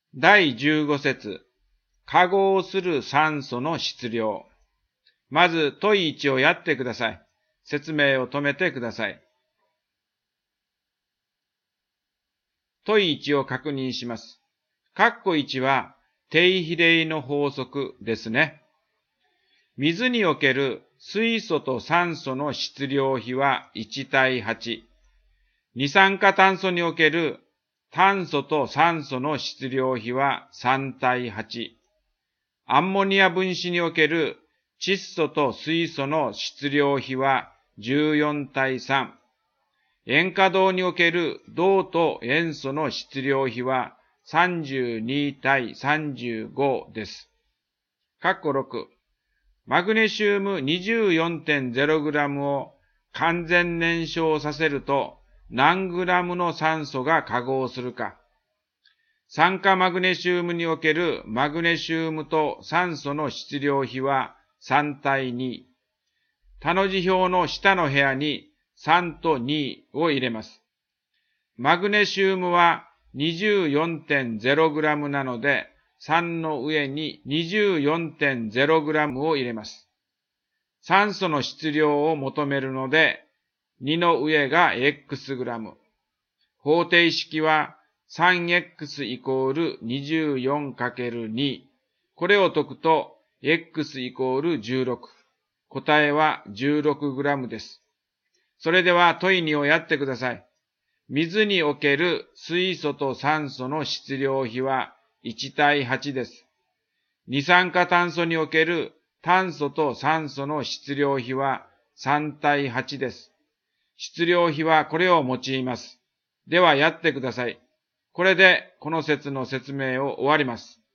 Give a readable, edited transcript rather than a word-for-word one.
第15節、化合する酸素の質量。まず問1をやってください。説明を止めてください。問1を確認します。括弧1は定比例の法則ですね。水における水素と酸素の質量比は1対8。二酸化炭素における炭素と酸素の質量比は3対8。アンモニア分子における窒素と水素の質量比は14対3。塩化銅における銅と塩素の質量比は32対35です。括弧6。マグネシウム 24.0g を完全燃焼させると何グラムの酸素が化合するか。酸化マグネシウムにおけるマグネシウムと酸素の質量比は3対2。他の字表の下の部屋に3と2を入れます。マグネシウムは 24.0g なので、3の上に 24.0g を入れます。酸素の質量を求めるので、2の上が x グラム。方程式は 3x イコール 24×2。これを解くと x イコール16。答えは 16g です。それでは問2をやってください。水における水素と酸素の質量比は1対8です。二酸化炭素における炭素と酸素の質量比は3対8です。質量比はこれを用います。ではやってください。これでこの説の説明を終わります。